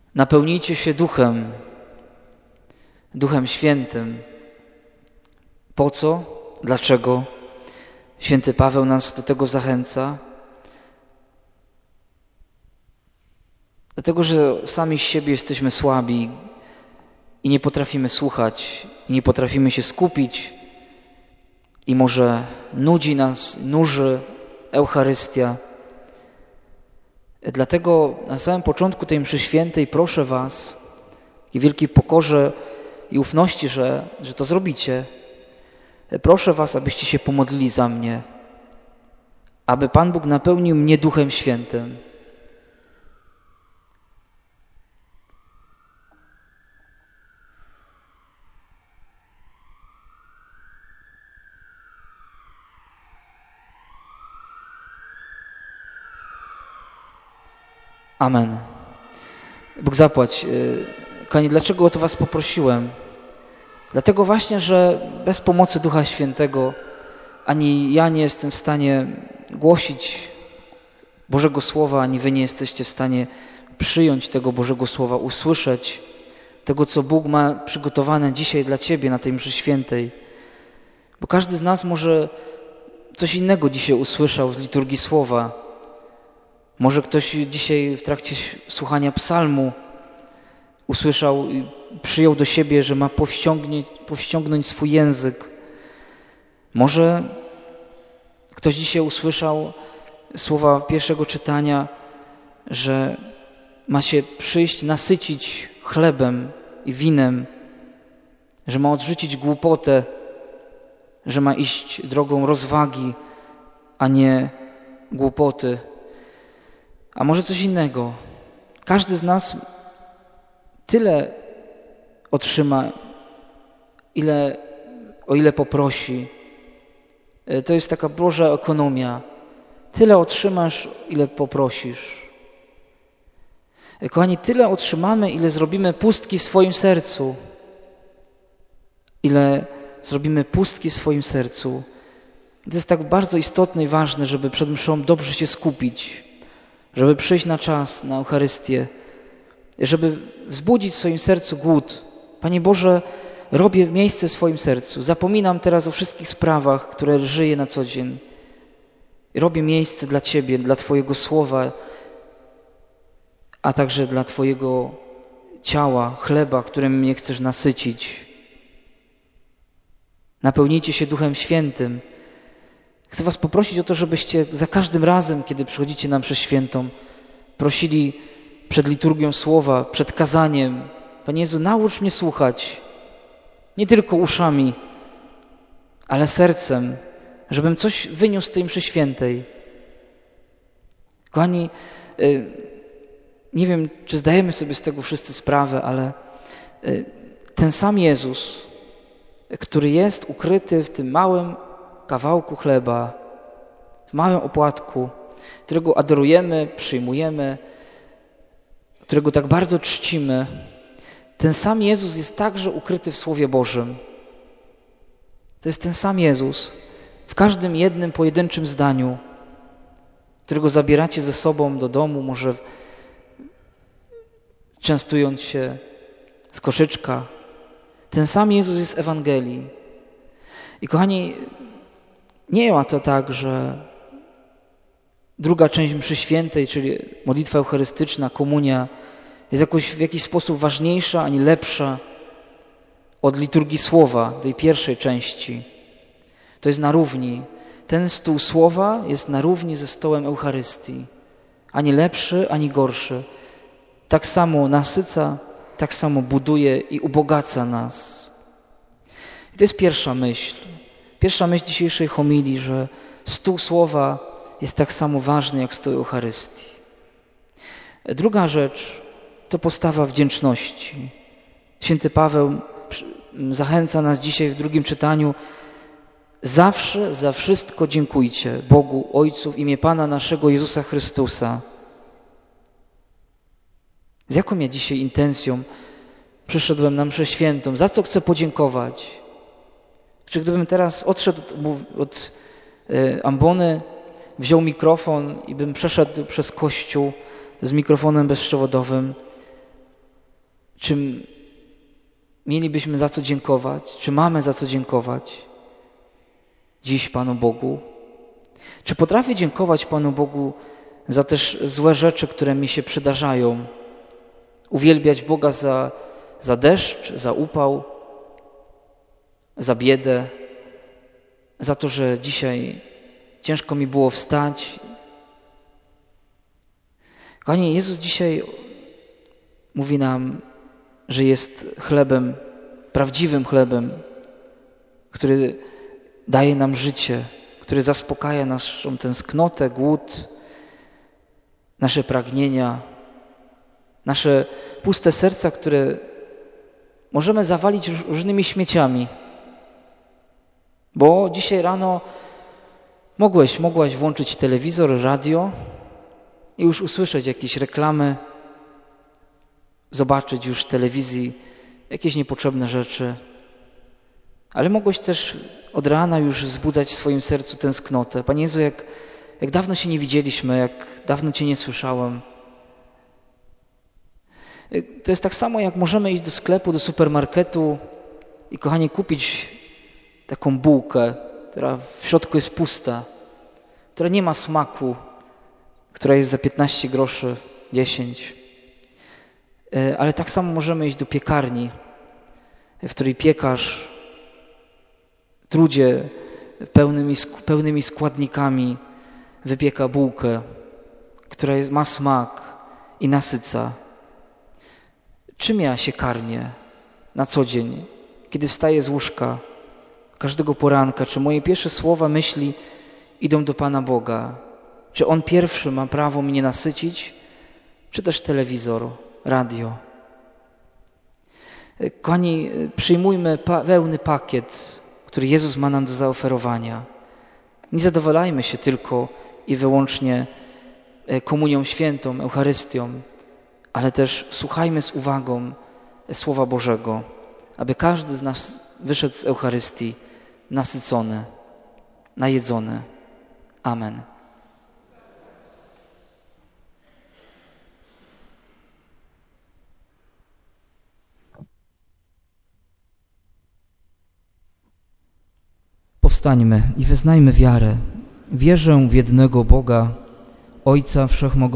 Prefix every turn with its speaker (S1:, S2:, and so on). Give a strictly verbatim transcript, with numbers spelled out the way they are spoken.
S1: Napełnijcie się Duchem, Duchem Świętym. Po co? Dlaczego? Święty Paweł nas do tego zachęca. Dlatego, że sami z siebie jesteśmy słabi i nie potrafimy słuchać, i nie potrafimy się skupić i może nudzi nas, nuży Eucharystia. Dlatego na samym początku tej mszy świętej proszę was w wielkiej pokorze i ufności, że, że to zrobicie. Proszę was, abyście się pomodlili za mnie, aby Pan Bóg napełnił mnie Duchem Świętym. Amen. Bóg zapłać. Kochani, dlaczego o to was poprosiłem? Dlatego właśnie, że bez pomocy Ducha Świętego ani ja nie jestem w stanie głosić Bożego Słowa, ani wy nie jesteście w stanie przyjąć tego Bożego Słowa, usłyszeć tego, co Bóg ma przygotowane dzisiaj dla ciebie na tej mszy świętej. Bo każdy z nas może coś innego dzisiaj usłyszał z liturgii Słowa. Może ktoś dzisiaj w trakcie słuchania psalmu usłyszał i przyjął do siebie, że ma powściągnąć, powściągnąć swój język. Może ktoś dzisiaj usłyszał słowa pierwszego czytania, że ma się przyjść, nasycić chlebem i winem, że ma odrzucić głupotę, że ma iść drogą rozwagi, a nie głupoty. A może coś innego. Każdy z nas tyle otrzyma, ile, o ile poprosi. To jest taka Boża ekonomia. Tyle otrzymasz, ile poprosisz. Kochani, tyle otrzymamy, ile zrobimy pustki w swoim sercu. Ile zrobimy pustki w swoim sercu. To jest tak bardzo istotne i ważne, żeby przed mszą dobrze się skupić, żeby przyjść na czas, na Eucharystię, żeby wzbudzić w swoim sercu głód. Panie Boże, robię miejsce w swoim sercu. Zapominam teraz o wszystkich sprawach, które żyję na co dzień. Robię miejsce dla Ciebie, dla Twojego Słowa, a także dla Twojego ciała, chleba, którym mnie chcesz nasycić. Napełnijcie się Duchem Świętym. Chcę was poprosić o to, żebyście za każdym razem, kiedy przychodzicie na mszę świętą, prosili przed liturgią słowa, przed kazaniem: Panie Jezu, naucz mnie słuchać, nie tylko uszami, ale sercem, żebym coś wyniósł z tej mszy świętej. Kochani, nie wiem, czy zdajemy sobie z tego wszyscy sprawę, ale ten sam Jezus, który jest ukryty w tym małym kawałku chleba, w małym opłatku, którego adorujemy, przyjmujemy, którego tak bardzo czcimy, ten sam Jezus jest także ukryty w Słowie Bożym. To jest ten sam Jezus w każdym jednym pojedynczym zdaniu, którego zabieracie ze sobą do domu, może częstując się z koszyczka. Ten sam Jezus jest w Ewangelii. I kochani, nie ma to tak, że druga część mszy świętej, czyli modlitwa eucharystyczna, komunia, jest jakoś w jakiś sposób ważniejsza ani lepsza od liturgii słowa, tej pierwszej części. To jest na równi. Ten stół słowa jest na równi ze stołem Eucharystii. Ani lepszy, ani gorszy. Tak samo nasyca, tak samo buduje i ubogaca nas. I to jest pierwsza myśl. Pierwsza myśl dzisiejszej homilii, że stół słowa jest tak samo ważny jak stół Eucharystii. Druga rzecz to postawa wdzięczności. Święty Paweł zachęca nas dzisiaj w drugim czytaniu: zawsze za wszystko dziękujcie Bogu Ojcu w imię Pana naszego Jezusa Chrystusa. Z jaką ja dzisiaj intencją przyszedłem na mszę świętą? Za co chcę podziękować? Czy gdybym teraz odszedł od, od y, ambony, wziął mikrofon i bym przeszedł przez kościół z mikrofonem bezprzewodowym, Czy mielibyśmy za co dziękować? Czy mamy za co dziękować dziś Panu Bogu? Czy potrafię dziękować Panu Bogu za też złe rzeczy, które mi się przydarzają? Uwielbiać Boga za, za deszcz, za upał, za biedę, za to, że dzisiaj ciężko mi było wstać. Kochani, Jezus dzisiaj mówi nam, że jest chlebem, prawdziwym chlebem, który daje nam życie, który zaspokaja naszą tęsknotę, głód, nasze pragnienia, nasze puste serca, które możemy zawalić różnymi śmieciami. Bo dzisiaj rano mogłeś, mogłaś włączyć telewizor, radio i już usłyszeć jakieś reklamy, zobaczyć już w telewizji jakieś niepotrzebne rzeczy. Ale mogłeś też od rana już wzbudzać w swoim sercu tęsknotę. Panie Jezu, jak, jak dawno się nie widzieliśmy, jak dawno Cię nie słyszałem. To jest tak samo, jak możemy iść do sklepu, do supermarketu i, kochani, kupić taką bułkę, która w środku jest pusta, która nie ma smaku, która jest za piętnaście groszy, dziesięć. Ale tak samo możemy iść do piekarni, w której piekarz w trudzie pełnymi, pełnymi składnikami wypieka bułkę, która jest, ma smak i nasyca. Czym ja się karmię na co dzień, kiedy wstaję z łóżka każdego poranka? Czy moje pierwsze słowa, myśli idą do Pana Boga? Czy On pierwszy ma prawo mnie nasycić? Czy też telewizor, radio? Kochani, przyjmujmy pełny pakiet, który Jezus ma nam do zaoferowania. Nie zadowalajmy się tylko i wyłącznie komunią świętą, Eucharystią, ale też słuchajmy z uwagą Słowa Bożego, aby każdy z nas wyszedł z Eucharystii nasycony, najedzony. Amen. Powstańmy i wyznajmy wiarę. Wierzę w jednego Boga, Ojca Wszechmogącego,